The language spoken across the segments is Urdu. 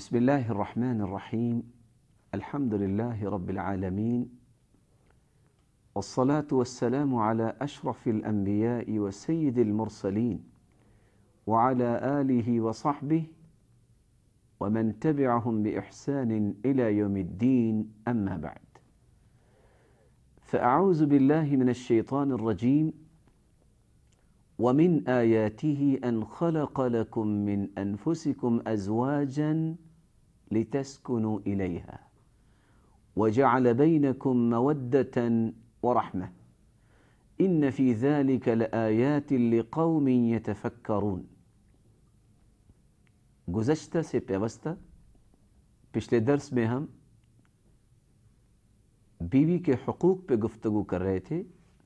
بسم الله الرحمن الرحيم. الحمد لله رب العالمين، والصلاة والسلام على أشرف الأنبياء وسيد المرسلين وعلى آله وصحبه ومن تبعهم بإحسان إلى يوم الدين، أما بعد، فأعوذ بالله من الشيطان الرجيم. ومن آياته أن خلق لكم من أنفسكم أزواجا لتسكنوا إليها وجعل بينكم مودة ورحمة إن في ذلك لآيات لقوم يتفكرون. گزشتہ سے پیوستہ پچھلے درس میں ہم بیوی کے حقوق پہ گفتگو کر رہے تھے.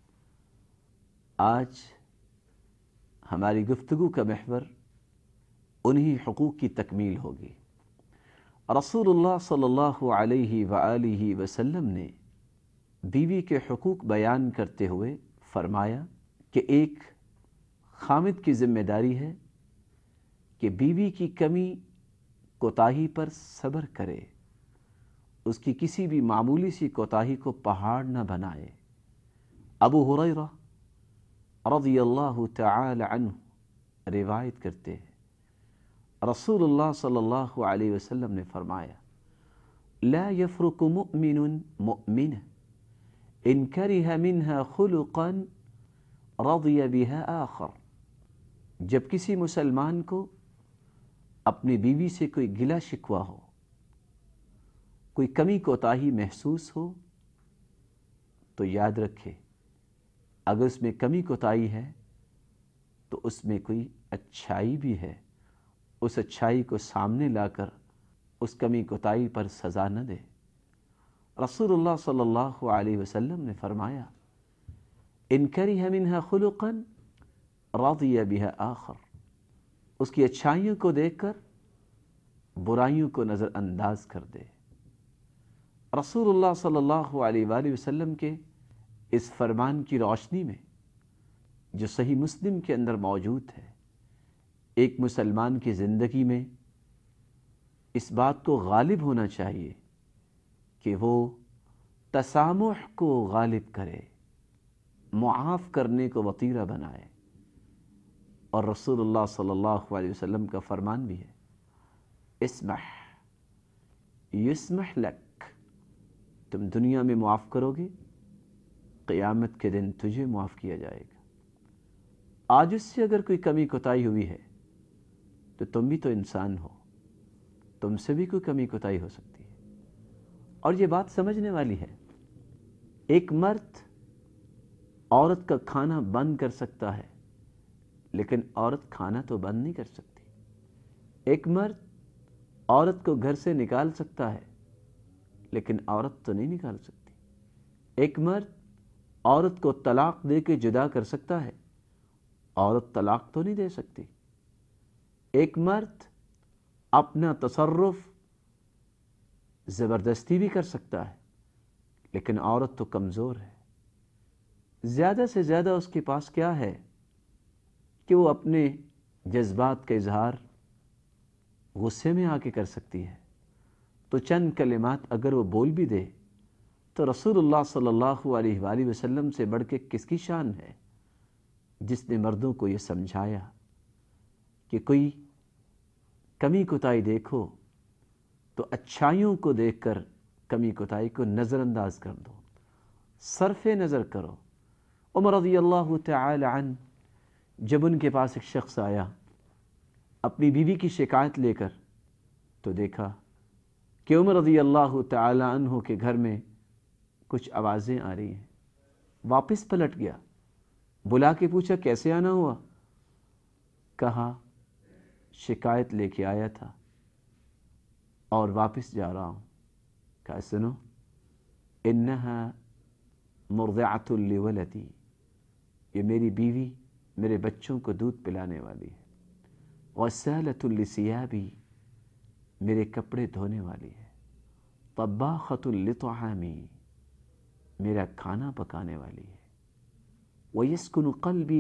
آج ہماری گفتگو کا محور انہی حقوق کی تکمیل ہوگی. رسول اللہ صلی اللہ علیہ وآلہ وسلم نے بیوی کے حقوق بیان کرتے ہوئے فرمایا کہ ایک خامد کی ذمہ داری ہے کہ بیوی کی کمی کوتاہی پر صبر کرے، اس کی کسی بھی معمولی سی کوتاہی کو پہاڑ نہ بنائے. ابو ہریرہ رضی اللہ تعالی عنہ روایت کرتے ہیں، رسول اللہ صلی اللہ علیہ وسلم نے فرمایا: لا يفرق مؤمن مؤمنة ان كره منها خلقا رضي بها آخر. جب کسی مسلمان کو اپنی بیوی سے کوئی گلہ شکوہ ہو، کوئی کمی کوتاہی محسوس ہو، تو یاد رکھے اگر اس میں کمی کوتاہی ہے تو اس میں کوئی اچھائی بھی ہے. اس اچھائی کو سامنے لا کر اس کمی کوتاہی پر سزا نہ دے. رسول اللہ صلی اللہ علیہ وسلم نے فرمایا: ان کرہ منہا خلقا رضی بہا آخر. اس کی اچھائیوں کو دیکھ کر برائیوں کو نظر انداز کر دے. رسول اللہ صلی اللہ علیہ وآلہ وسلم کے اس فرمان کی روشنی میں جو صحیح مسلم کے اندر موجود ہے، ایک مسلمان کی زندگی میں اس بات کو غالب ہونا چاہیے کہ وہ تسامح کو غالب کرے، معاف کرنے کو وطیرہ بنائے. اور رسول اللہ صلی اللہ علیہ وسلم کا فرمان بھی ہے: اسمح یسمح لک. تم دنیا میں معاف کرو گے، قیامت کے دن تجھے معاف کیا جائے گا. آج اس سے اگر کوئی کمی کوتاہی ہوئی ہے تو تم بھی تو انسان ہو، تم سے بھی کوئی کمی کوتاہی ہو سکتی ہے. اور یہ بات سمجھنے والی ہے. ایک مرد عورت کا کھانا بند کر سکتا ہے، لیکن عورت کھانا تو بند نہیں کر سکتی. ایک مرد عورت کو گھر سے نکال سکتا ہے، لیکن عورت تو نہیں نکال سکتی. ایک مرد عورت کو طلاق دے کے جدا کر سکتا ہے، عورت طلاق تو نہیں دے سکتی. ایک مرد اپنا تصرف زبردستی بھی کر سکتا ہے، لیکن عورت تو کمزور ہے. زیادہ سے زیادہ اس کے پاس کیا ہے کہ وہ اپنے جذبات کا اظہار غصے میں آ کے کر سکتی ہے. تو چند کلمات اگر وہ بول بھی دے تو رسول اللہ صلی اللہ علیہ وآلہ وسلم سے بڑھ کے کس کی شان ہے جس نے مردوں کو یہ سمجھایا کہ کوئی کمی کوتاہی دیکھو تو اچھائیوں کو دیکھ کر کمی کوتاہی کو نظر انداز کر دو، صرف نظر کرو. عمر رضی اللہ تعالی عنہ جب ان کے پاس ایک شخص آیا اپنی بیوی کی شکایت لے کر، تو دیکھا کہ عمر رضی اللہ تعالی عنہ کے گھر میں کچھ آوازیں آ رہی ہیں. واپس پلٹ گیا، بلا کے پوچھا کیسے آنا ہوا؟ کہا شکایت لے کے آیا تھا اور واپس جا رہا ہوں. کہا سنو، انہا مرضعۃ لولدی، یہ میری بیوی میرے بچوں کو دودھ پلانے والی ہے. غسالۃ لثیابی، میرے کپڑے دھونے والی ہے. طباخۃ لطعامی، میرا کھانا پکانے والی ہے. وَيَسْكُنُ قَلْبِي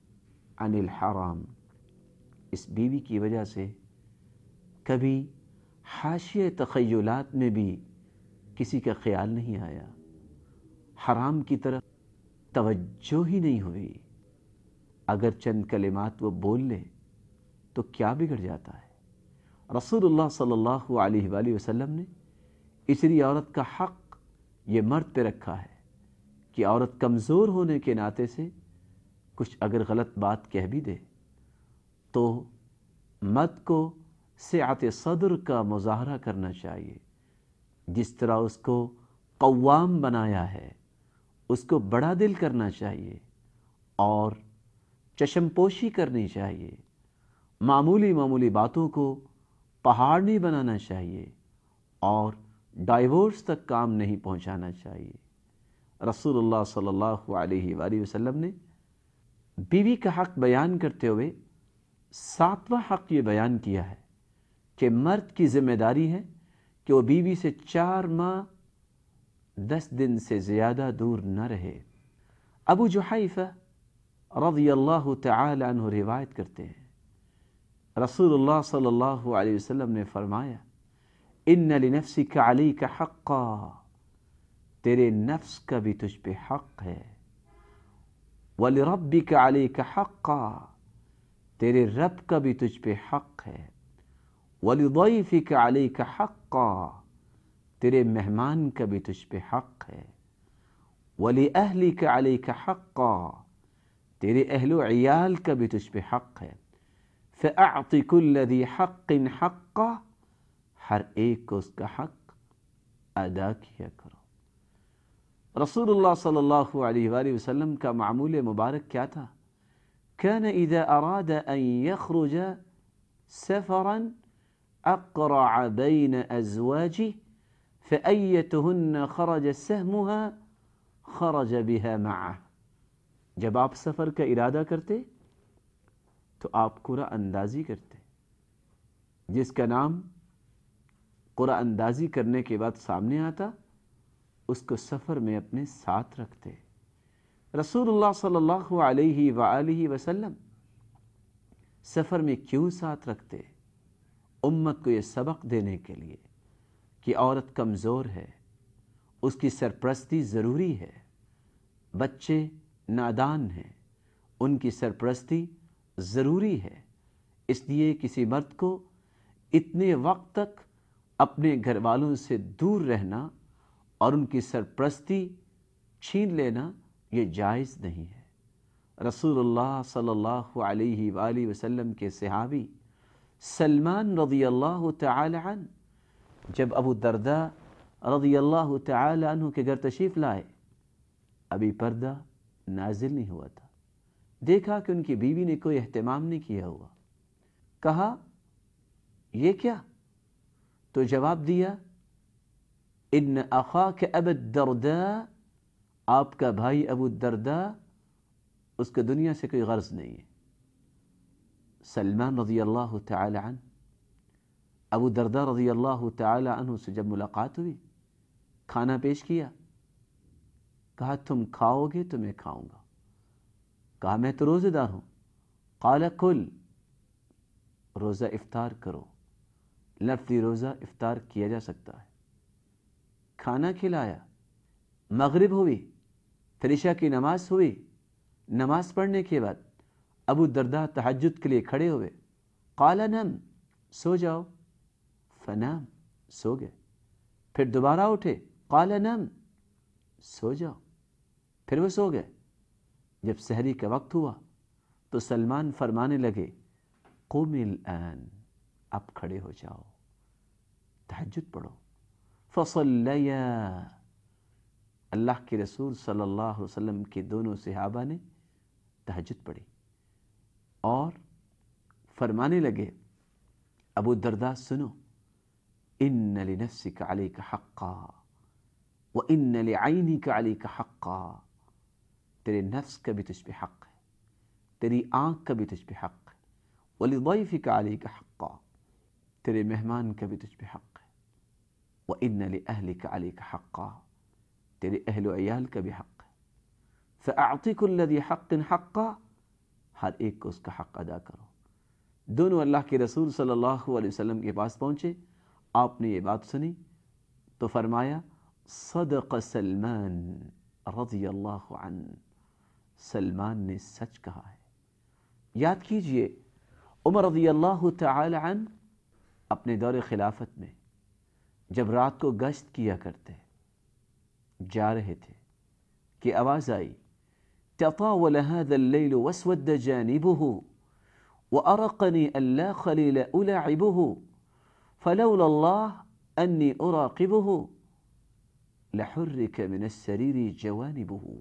بِهَا عَنِ الْحَرَامِ، اس بیوی کی وجہ سے کبھی حاشیے تخیلات میں بھی کسی کا خیال نہیں آیا، حرام کی طرف توجہ ہی نہیں ہوئی۔ اگر چند کلمات وہ بول لے تو کیا بگڑ جاتا ہے؟ رسول اللہ صلی اللہ علیہ وآلہ وسلم نے اسری عورت کا حق یہ مرد پہ رکھا ہے کہ عورت کمزور ہونے کے ناطے سے کچھ اگر غلط بات کہہ بھی دے تو مرد کو سعت صدر کا مظاہرہ کرنا چاہیے۔ جس طرح اس کو قوام بنایا ہے اس کو بڑا دل کرنا چاہیے اور چشم پوشی کرنی چاہیے، معمولی باتوں کو پہاڑ نہیں بنانا چاہیے اور ڈائیورس تک کام نہیں پہنچانا چاہیے۔ رسول اللہ صلی اللہ علیہ وآلہ وسلم نے بیوی کا حق بیان کرتے ہوئے 7واں حق یہ بیان کیا ہے کہ مرد کی ذمہ داری ہے کہ وہ بیوی سے 4 ماہ 10 دن سے زیادہ دور نہ رہے۔ ابو جحیفہ رضی اللہ تعالی عنہ روایت کرتے ہیں، رسول اللہ صلی اللہ علیہ وسلم نے فرمایا، ان لنفسک علیک حقا، تیرے نفس کا بھی تجھ پہ حق ہے، وَلِرَبِّكَ عَلَيْكَ حَقًّا، تیرے رب کا بھی تجھ پہ حق ہے، وَلِضَيْفِكَ عَلَيْكَ حَقًّا، تیرے مہمان کا بھی تجھ پہ حق ہے، وَلِأَهْلِكَ عَلَيْكَ حَقًّا، تیرے اہل و عیال کا بھی تجھ پہ حق ہے، فَأَعْطِ كُلَّ ذِي حَقٍّ حَقًّا، ہر ایک کو اس کا حق ادا کیا کرو۔ رسول اللہ صلی اللہ علیہ وآلہ وسلم کا معمول مبارک کیا تھا؟ كان اذا اراد ان يخرج سفرا اقرع بين ازواجه فأيتهن خرج سهمها خرج بها معه، جب آپ سفر کا ارادہ کرتے تو آپ قرعہ اندازی کرتے، جس کا نام قرعہ اندازی کرنے کے بعد سامنے آتا اس کو سفر میں اپنے ساتھ رکھتے۔ رسول اللہ صلی اللہ علیہ وآلہ وسلم سفر میں کیوں ساتھ رکھتے؟ امت کو یہ سبق دینے کے لیے کہ عورت کمزور ہے، اس کی سرپرستی ضروری ہے، بچے نادان ہیں، ان کی سرپرستی ضروری ہے، اس لیے کسی مرد کو اتنے وقت تک اپنے گھر والوں سے دور رہنا اور ان کی سرپرستی چھین لینا یہ جائز نہیں ہے۔ رسول اللہ صلی اللہ علیہ وآلہ وسلم کے صحابی سلمان رضی اللہ تعالی عنہ جب ابو الدرداء رضی اللہ تعالی عنہ کے گھر تشریف لائے، ابھی پردہ نازل نہیں ہوا تھا، دیکھا کہ ان کی بیوی نے کوئی اہتمام نہیں کیا ہوا، کہا یہ کیا؟ تو جواب دیا، ان اخاک ابا الدرداء، آپ کا بھائی ابو الدرداء اس کو دنیا سے کوئی غرض نہیں ہے۔ سلمان رضی اللہ تعالی عنہ ابو الدرداء رضی اللہ تعالی عنہ سے جب ملاقات ہوئی، کھانا پیش کیا، کہا تم کھاؤ گے تو میں کھاؤں گا، کہا میں تو روزے دار ہوں، قال کل، روزہ افطار کرو، لفظی روزہ افطار کیا جا سکتا ہے، کھانا کھلایا، مغرب ہوئی، پھر عشاء کی نماز ہوئی، نماز پڑھنے کے بعد ابو الدرداء تہجد کے لیے کھڑے ہوئے، قال نم، سو جاؤ، فنام، سو گئے، پھر دوبارہ اٹھے، قال نم، سو جاؤ، پھر وہ سو گئے۔ جب سحری کا وقت ہوا تو سلمان فرمانے لگے، قم الآن، اب کھڑے ہو جاؤ، تہجد پڑھو، فصلیا، اللہ کے رسول صلی اللہ علیہ وسلم کے دونوں صحابہ نے تہجد پڑھی اور فرمانے لگے، ابو الدرداء سنو، ان لنفسک علیک حقا وان لعینک علیک حقا، تیرے نفس کا بھی تجھ پہ حق ہے، تیری آنکھ کا بھی تجھ پہ حق ہے، ولضیفک علیک حقا، تیرے مہمان کا بھی تجھ پہ حق ہے، وَإِنَّ لِأَهْلِكَ عَلَيْكَ حَقًّا، تیرے اہل و عیال کا بھی حق ہے، فَأَعْطِ كُلَّ ذِي حَقٍّ حَقًّا، ہر ایک کو اس کا حق ادا کرو۔ دونوں اللہ کے رسول صلی اللہ علیہ وسلم کے پاس پہنچے، آپ نے یہ بات سنی تو فرمایا صدق سلمان رضی اللہ عنہ، سلمان نے سچ کہا ہے۔ یاد کیجئے عمر رضی اللہ تعالی عنہ اپنے دور خلافت میں جب رات کو گشت کیا کرتے جا رہے تھے کہ آواز آئی تطاول هذا الليل واسود جانبه وأرقني ألا خليل ألاعبه فلولا الله أني أراقبه لحرك من السرير جوانبه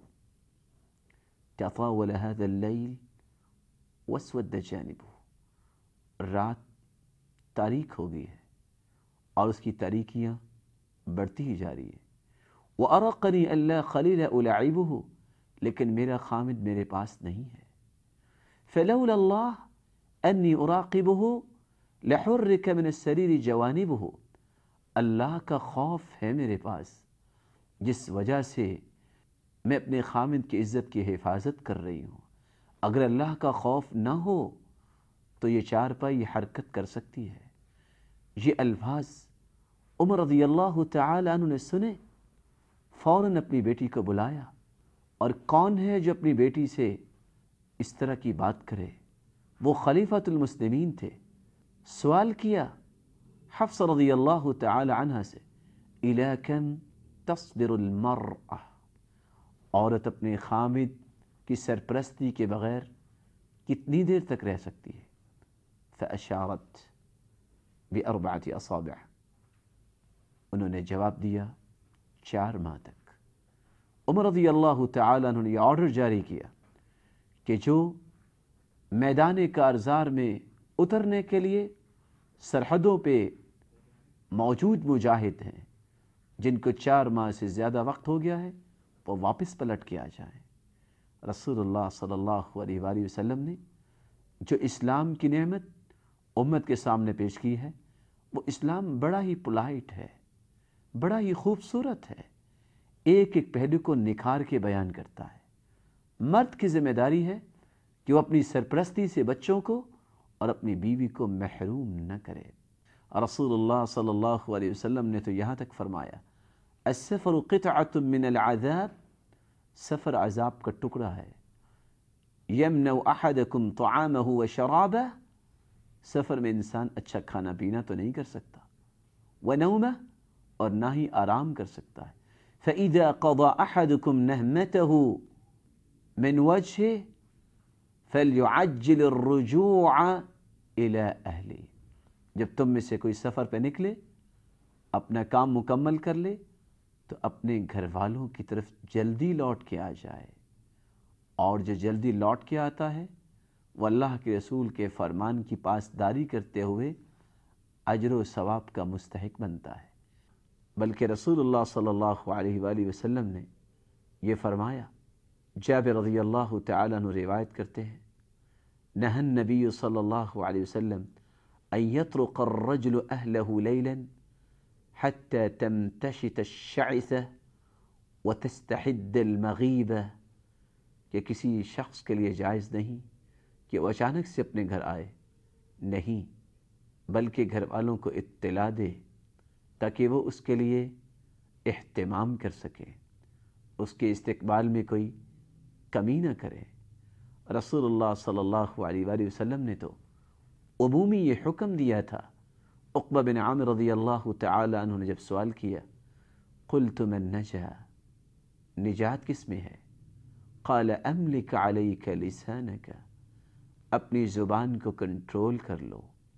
تطاول هذا الليل واسود جانبه، رات تاریک ہو گئی ہے اور اس کی تاریکیاں بڑھتی ہی جا رہی ہے۔ وَأَرَقَنِي أَلَّا خَلِيلَ أُلَعِبُهُ، لیکن میرا خامد میرے پاس نہیں ہے۔ فَلَوْلَا اللَّهُ أَنِّي أُرَاقِبُهُ لَحُرِّكَ مِنَ السَّرِيرِ جَوَانِبُهُ، اللہ کا خوف ہے میرے پاس جس وجہ سے میں اپنے خامد کی عزت کی حفاظت کر رہی ہوں۔ اگر اللہ کا خوف نہ ہو تو یہ چارپائی حرکت کر سکتی ہے۔ یہ الفاظ عمر رضی اللہ تعالی عنہ نے سنے، فوراً اپنی بیٹی کو بلایا، اور کون ہے جو اپنی بیٹی سے اس طرح کی بات کرے؟ وہ خلیفۃ المسلمین تھے۔ سوال کیا حفصہ رضی اللہ تعالی عنہ سے اِلَى كَمْ تَصْبِرُ الْمَرْأَةُ، عورت اپنے خامد کی سرپرستی کے بغیر کتنی دیر تک رہ سکتی ہے؟ فأشارت بأربعة أصابع، انہوں نے جواب دیا 4 ماہ تک۔ عمر رضی اللہ تعالیٰ عنہ نے یہ آرڈر جاری کیا کہ جو میدان کارزار میں اترنے کے لیے سرحدوں پہ موجود مجاہد ہیں جن کو 4 ماہ سے زیادہ وقت ہو گیا ہے وہ واپس پلٹ کے آ جائیں۔ رسول اللہ صلی اللہ علیہ وآلہ وسلم نے جو اسلام کی نعمت امت کے سامنے پیش کی ہے وہ اسلام بڑا ہی پولائٹ ہے، بڑا ہی خوبصورت ہے، ایک ایک پہلو کو نکھار کے بیان کرتا ہے۔ مرد کی ذمہ داری ہے کہ وہ اپنی سرپرستی سے بچوں کو اور اپنی بیوی کو محروم نہ کرے۔ رسول اللہ صلی اللہ علیہ وسلم نے تو یہاں تک فرمایا السفر قطعۃ من العذاب، سفر عذاب کا ٹکڑا ہے۔ یمنع احدکم طعامہ وشرابہ، سفر میں انسان اچھا کھانا پینا تو نہیں کر سکتا، ونومہ، اور نہ ہی آرام کر سکتا ہے۔ فإذا قضى أحدكم نهمته من وجهه فليعجل الرجوع إلى أهله، جب تم میں سے کوئی سفر پہ نکلے اپنا کام مکمل کر لے تو اپنے گھر والوں کی طرف جلدی لوٹ کے آ جائے، اور جو جلدی لوٹ کے آتا ہے وہ اللہ کے رسول کے فرمان کی پاسداری کرتے ہوئے اجر و ثواب کا مستحق بنتا ہے۔ بلکہ رسول اللہ صلی اللہ علیہ وآلہ وسلم نے یہ فرمایا، جابر رضی اللہ تعالیٰ عنہ روایت کرتے ہیں نہى النبی صلی اللہ علیہ وسلم ان يطرق الرجل اہلہ لیلا حتى تمتشط الشعثة وتستحد المغیبة، کہ کسی شخص کے لیے جائز نہیں کہ وہ اچانک سے اپنے گھر آئے، نہیں بلکہ گھر والوں کو اطلاع دے تاکہ وہ اس کے لیے اہتمام کر سکے، اس کے استقبال میں کوئی کمی نہ کرے۔ رسول اللہ صلی اللہ علیہ وآلہ وسلم نے تو عمومی یہ حکم دیا تھا۔ عقبہ بن عامر رضی اللہ تعالی عنہ نے جب سوال کیا قلت من نجا، نجات کس میں ہے؟ قال املک علیک لسانک، اپنی زبان کو کنٹرول کر لو،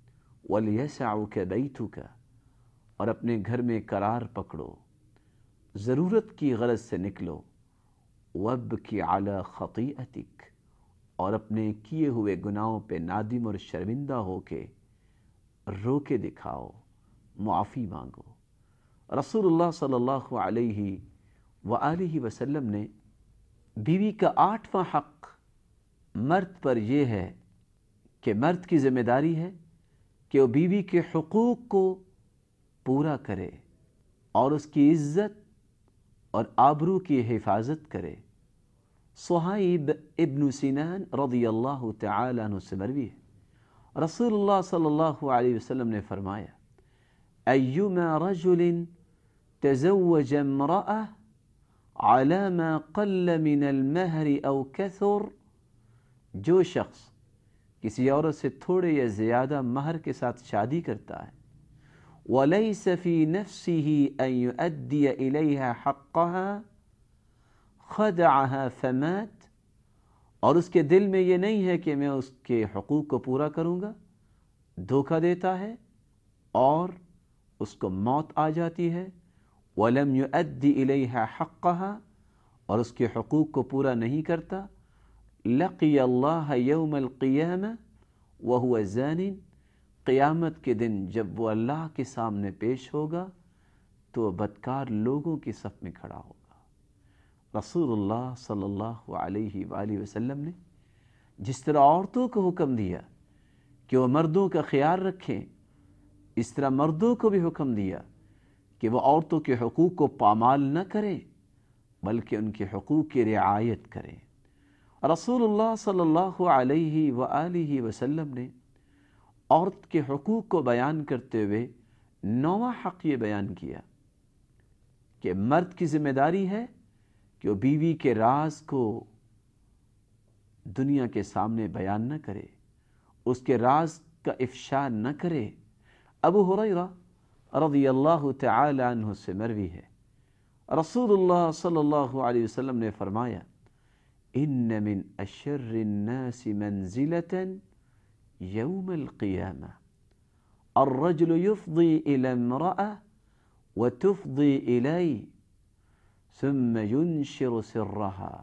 ولیسعک بیتک، اور اپنے گھر میں قرار پکڑو، ضرورت کی غرض سے نکلو، وابکی علی خطیئتک، اور اپنے کیے ہوئے گناہوں پہ نادم اور شرمندہ ہو کے رو کے دکھاؤ، معافی مانگو۔ رسول اللہ صلی اللہ علیہ وآلہ وسلم نے بیوی کا 8واں حق مرد پر یہ ہے کہ مرد کی ذمہ داری ہے کہ وہ بیوی کے حقوق کو پورا کرے اور اس کی عزت اور آبرو کی حفاظت کرے۔ صہیب ابن سنان رضی اللہ تعالی عنہ سے مروی ہے، رسول اللہ صلی اللہ علیہ وسلم نے فرمایا ایما رجل تزوج امرأة على ما قل من المہر او کثر، جو شخص کسی عورت سے تھوڑے یا زیادہ مہر کے ساتھ شادی کرتا ہے، وَلَيْسَ فِي نَفْسِهِ أَن يُؤَدِّيَ إِلَيْهَا حَقَّهَا خَدَعَهَا فَمَاتَ، اور اس کے دل میں یہ نہیں ہے کہ میں اس کے حقوق کو پورا کروں گا، دھوکہ دیتا ہے اور اس کو موت آ جاتی ہے، وَلَمْ يُؤَدِّ إِلَيْهَا حَقَّهَا، اور اس کے حقوق کو پورا نہیں کرتا، لَقِيَ اللَّهَ يَوْمَ الْقِيَامَةِ وَهُوَ زَانٍ، قیامت کے دن جب وہ اللہ کے سامنے پیش ہوگا تو وہ بدکار لوگوں کی صف میں کھڑا ہوگا۔ رسول اللہ صلی اللہ علیہ وآلہ وسلم نے جس طرح عورتوں کو حکم دیا کہ وہ مردوں کا خیال رکھیں، اس طرح مردوں کو بھی حکم دیا کہ وہ عورتوں کے حقوق کو پامال نہ کریں بلکہ ان کے حقوق کی رعایت کریں۔ رسول اللہ صلی اللہ علیہ وآلہ وسلم نے عورت کے حقوق کو بیان کرتے ہوئے 9واں حق یہ بیان کیا کہ مرد کی ذمہ داری ہے کہ وہ بیوی کے راز کو دنیا کے سامنے بیان نہ کرے، اس کے راز کا افشا نہ کرے۔ ابو ہریرہ رضی اللہ تعالی عنہ سے مروی ہے، رسول اللہ صلی اللہ علیہ وسلم نے فرمایا، ان من اشر الناس منزلة یوم القیامہ الرجل یفضی الی امرأة وتفضی الی ثم ینشر سرها،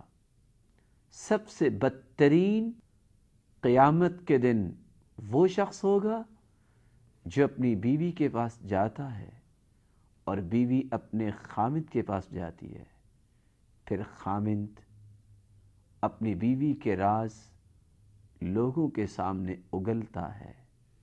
سب سے بدترین قیامت کے دن وہ شخص ہوگا جو اپنی بیوی کے پاس جاتا ہے اور بیوی اپنے خامند کے پاس جاتی ہے، پھر خامند اپنی بیوی کے راز لوگوں کے سامنے اگلتا ہے۔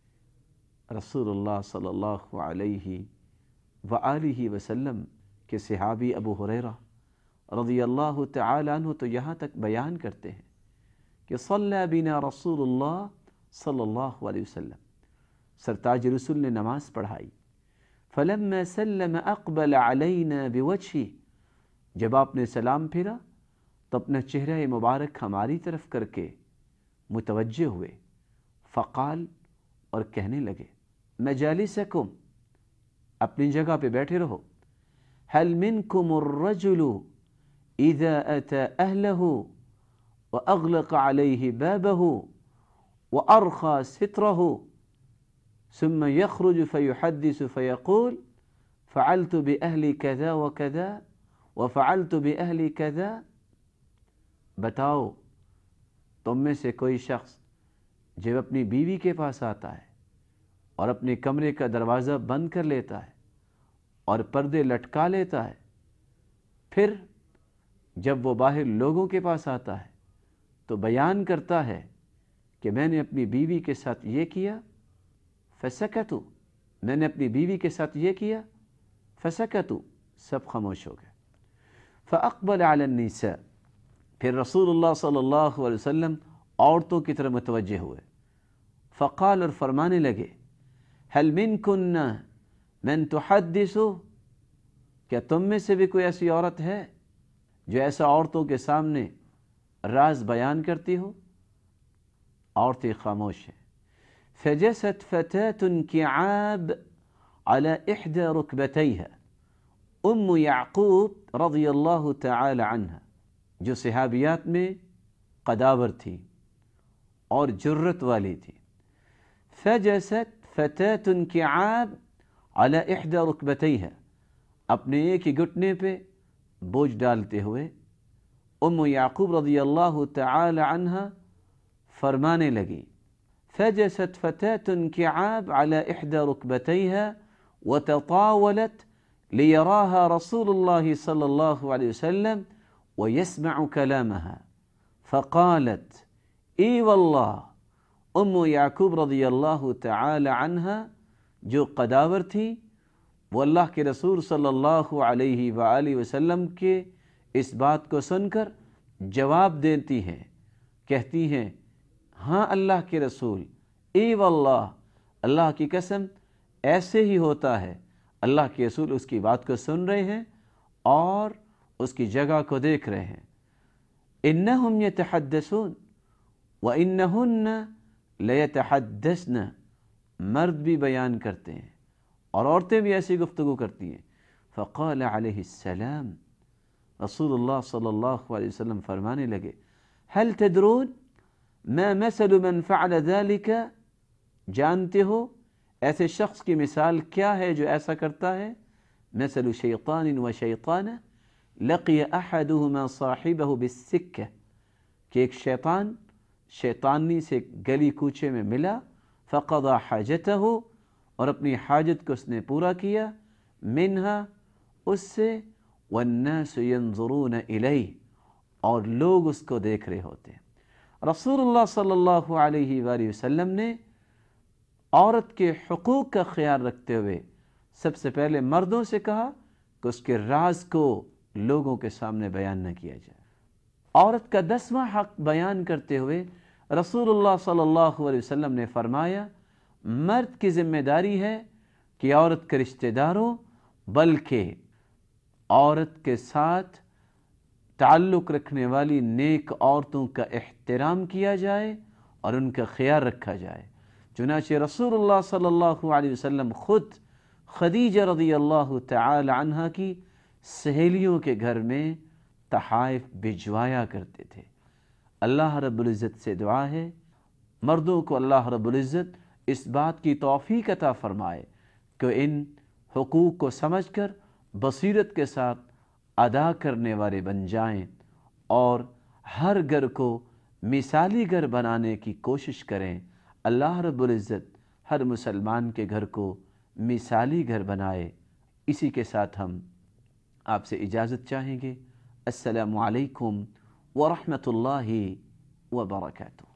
رسول اللہ صلی اللہ علیہ وآلہ وسلم کے صحابی ابو ہریرہ رضی اللہ تعالی عنہ تو یہاں تک بیان کرتے ہیں کہ صلی بنا رسول اللہ صلی اللہ علیہ وسلم، سرتاج رسول نے نماز پڑھائی، فلما سلم اقبل علینا بوجہہ، جب آپ نے سلام پھیرا تو اپنا چہرہ مبارک ہماری طرف کر کے متوجہ ہوئے، فقال، اور کہنے لگے، مجالسکم، اپنی جگہ پہ بیٹھے رہو، هل منکم الرجل اذا اتى اہلہ واغلق علیہ بابہ وارخى سترہ ثم يخرج فيحدث فيقول فعلت بأهلي كذا وكذا وفعلت بأهلي كذا، بتاؤ تم میں سے کوئی شخص جب اپنی بیوی کے پاس آتا ہے اور اپنے کمرے کا دروازہ بند کر لیتا ہے اور پردے لٹکا لیتا ہے، پھر جب وہ باہر لوگوں کے پاس آتا ہے تو بیان کرتا ہے کہ میں نے اپنی بیوی کے ساتھ یہ کیا، فسکتو، میں نے اپنی بیوی کے ساتھ یہ کیا، فسکتو، سب خاموش ہو گئے۔ فاقبل علی النساء، پھر رسول اللہ صلی اللہ علیہ وسلم عورتوں کی طرف متوجہ ہوئے، فقال، اور فرمانے لگے، هل منکن من تحدث، کیا تم میں سے بھی کوئی ایسی عورت ہے جو ایسا عورتوں کے سامنے راز بیان کرتی ہو؟ عورتیں خاموش ہیں۔ فجست فتاة انكعاب على احدى ركبتيها، ام یعقوب رضی اللہ تعالی عنہ، جو صحابیات میں قداور تھی اور جرت والی تھی، فجست فتاة انكعاب على احدى ركبتيها، اپنے ایک ہی گھٹنے پہ بوجھ ڈالتے ہوئے ام یعقوب رضی اللہ تعالی عنہ فرمانے لگی، فجست فتاة انكعاب على احدى ركبتيها وتطاولت ليراها رسول الله صلى الله عليه وسلم ويسمع كلامها، فقالت، اي والله، ام یعقوب رضی اللہ تعالی عنہ جو قداور تھی، وہ اللہ کے رسول صلی اللہ علیہ وآلہ وسلم کے اس بات کو سن کر جواب دیتی ہیں، کہتی ہیں، ہاں اللہ کے رسول، ای واللہ، اللہ کی قسم ایسے ہی ہوتا ہے، اللہ کے رسول اس کی بات کو سن رہے ہیں اور اس کی جگہ کو دیکھ رہے ہیں۔ انہم یتحدثون وانہن لیتحدثن، مرد بھی بیان کرتے ہیں اور عورتیں بھی ایسی گفتگو کرتی ہیں۔ فقال علیہ السلام، رسول اللہ صلی اللہ علیہ وسلم فرمانے لگے، هل تدرون ما مثل من فعل ذلك، جانتے ہو ایسے شخص کی مثال کیا ہے جو ایسا کرتا ہے؟ مثل شیطان و شیطانہ لقی احدہما صاحبہ بالسکہ، کہ ایک شیطانی سے گلی کوچے میں ملا، فقضى حاجتہ، اور اپنی حاجت کو اس نے پورا کیا، منہا، اس سے، والناس ينظرون الیہ، اور لوگ اس کو دیکھ رہے ہوتے ہیں۔ رسول اللہ صلی اللہ علیہ وآلہ وسلم نے عورت کے حقوق کا خیال رکھتے ہوئے سب سے پہلے مردوں سے کہا کہ اس کے راز کو لوگوں کے سامنے بیان نہ کیا جائے۔ عورت کا 10واں حق بیان کرتے ہوئے رسول اللہ صلی اللہ علیہ وسلم نے فرمایا، مرد کی ذمہ داری ہے کہ عورت کے رشتہ داروں بلکہ عورت کے ساتھ تعلق رکھنے والی نیک عورتوں کا احترام کیا جائے اور ان کا خیال رکھا جائے۔ چنانچہ رسول اللہ صلی اللہ علیہ وسلم خود خدیجہ رضی اللہ تعالی عنہ کی سہیلیوں کے گھر میں تحائف بھجوایا کرتے تھے۔ اللہ رب العزت سے دعا ہے مردوں کو اللہ رب العزت اس بات کی توفیق عطا فرمائے کہ ان حقوق کو سمجھ کر بصیرت کے ساتھ ادا کرنے والے بن جائیں اور ہر گھر کو مثالی گھر بنانے کی کوشش کریں۔ اللہ رب العزت ہر مسلمان کے گھر کو مثالی گھر بنائے۔ اسی کے ساتھ ہم آپ سے اجازت چاہیں گے۔ السلام علیکم ورحمۃ اللہ وبرکاتہ۔